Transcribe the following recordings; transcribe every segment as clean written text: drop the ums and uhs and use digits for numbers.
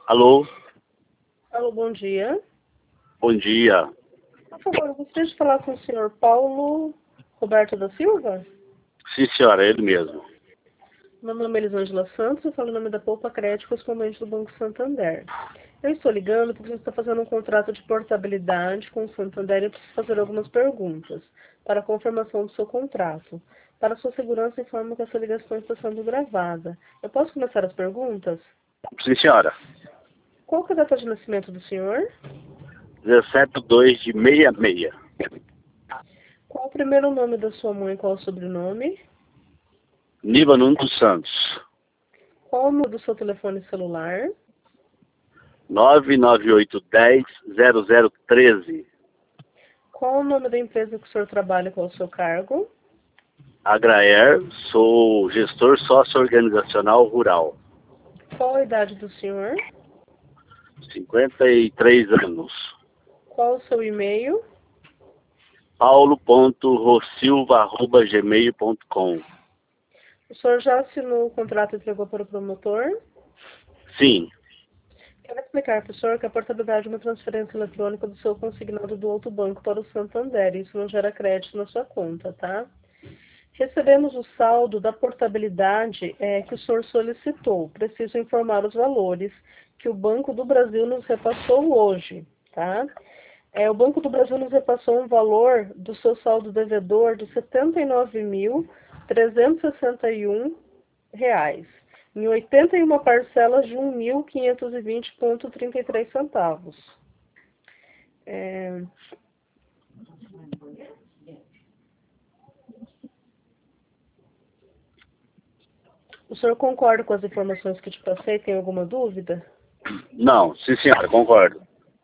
Alô, Alô, bom dia. bom dia. Por favor, eu gostaria de falar com o senhor Paulo Roberto da Silva. Sim, senhora, ele mesmo. Meu nome é Elisângela Santos, eu falo em nome da Poupa Crédito, correspondente do Banco Santander. Eu estou ligando porque você está fazendo um contrato de portabilidade com o Santander e eu preciso fazer algumas perguntas para a confirmação do seu contrato. Para sua segurança, informo que essa ligação está sendo gravada. Eu posso começar as perguntas? Sim, senhora. Qual que é a data de nascimento do senhor? 17/2 de 66. Qual o primeiro nome da sua mãe e qual o sobrenome? Niva Nuno dos Santos. Qual o número do seu telefone celular? 99810-0013. Qual o nome da empresa que o senhor trabalha, qual o seu cargo? Agraer, sou gestor sócio-organizacional rural. Qual a idade do senhor? 53 anos. Qual o seu e-mail? paulo.rosilva@gmail.com. O senhor já assinou o contrato e entregou para o promotor? Sim, Quero explicar para o senhor que a portabilidade é uma transferência eletrônica do seu consignado do outro banco para o Santander. Isso não gera crédito na sua conta, tá? Recebemos o saldo da portabilidade que o senhor solicitou. Preciso informar os valores que o Banco do Brasil nos repassou hoje, tá? O Banco do Brasil nos repassou um valor do seu saldo devedor de R$ 79.361, em 81 parcelas de R$ 1.520,33. É, o senhor concorda com as informações que te passei? Tem alguma dúvida? não, sim, senhora, concordo.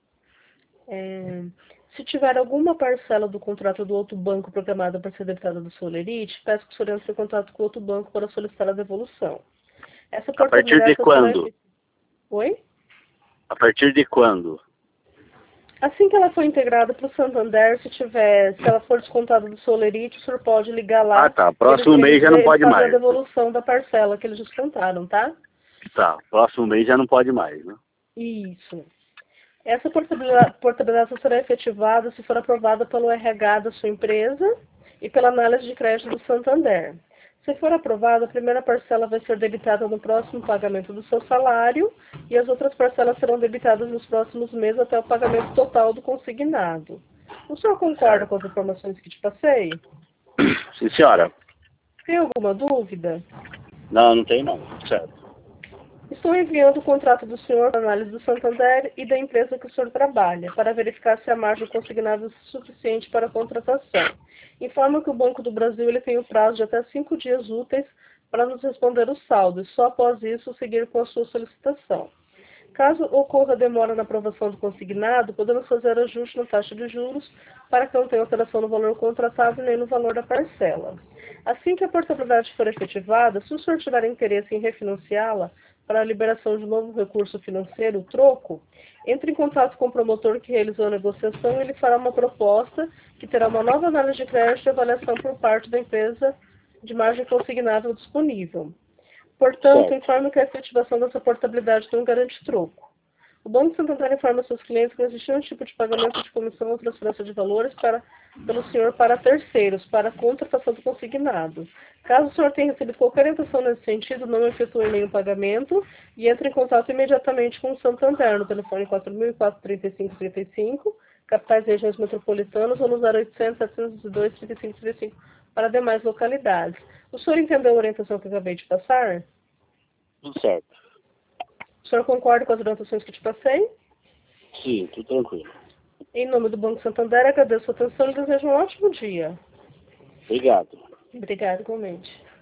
É, se tiver alguma parcela do contrato do outro banco programada para ser debitada do Solerite, peço que o senhor entre em contato com o outro banco para solicitar a devolução. Essa A partir de portabilidade só será quando? efetiva. Oi? A partir de quando? Assim que ela for integrada para o Santander, se ela for descontada do Solerite, o senhor pode ligar Ah, lá, tá. eles, Próximo mês eles, já não eles pode fazem a mais. devolução da parcela que eles descontaram, tá? Tá, próximo mês já não pode mais, né? Isso. Essa portabilidade só será efetivada se for aprovada pelo RH da sua empresa e pela análise de crédito do Santander. Se for aprovada, a primeira parcela vai ser debitada no próximo pagamento do seu salário e as outras parcelas serão debitadas nos próximos meses até o pagamento total do consignado. O senhor concorda com Certo. as informações que te passei? Sim, senhora. Tem alguma dúvida? Não, não tem não. Certo. Estou enviando o contrato do senhor para análise do Santander e da empresa que o senhor trabalha, para verificar se a margem consignada é suficiente para a contratação. Informo que o Banco do Brasil ele tem o prazo de até 5 dias úteis para nos responder o saldo, e só após isso seguir com a sua solicitação. Caso ocorra demora na aprovação do consignado, podemos fazer ajuste na taxa de juros para que não tenha alteração no valor contratado nem no valor da parcela. Assim que a portabilidade for efetivada, se o senhor tiver interesse em refinanciá-la para a liberação de novo recurso financeiro, o troco, entre em contato com o promotor que realizou a negociação e ele fará uma proposta que terá uma nova análise de crédito e avaliação por parte da empresa de margem consignável disponível. Portanto, Certo. informo que a efetivação dessa portabilidade não garante troco. O Banco Santander informa seus clientes que não existe nenhum tipo de pagamento de comissão ou transferência de valores pelo senhor para terceiros, para a contratação do consignado. Caso o senhor tenha recebido qualquer orientação nesse sentido, não efetue nenhum pagamento e entre em contato imediatamente com o Santander no telefone 4004-3535, capitais e regiões metropolitanas, ou no 0800-702-3535 para demais localidades. O senhor entendeu a orientação que eu acabei de passar? Tudo certo. O senhor concorda com as orientações que te passei? Sim, tudo tranquilo. Em nome do Banco Santander, agradeço a atenção e desejo um ótimo dia. Obrigado. Obrigada, igualmente.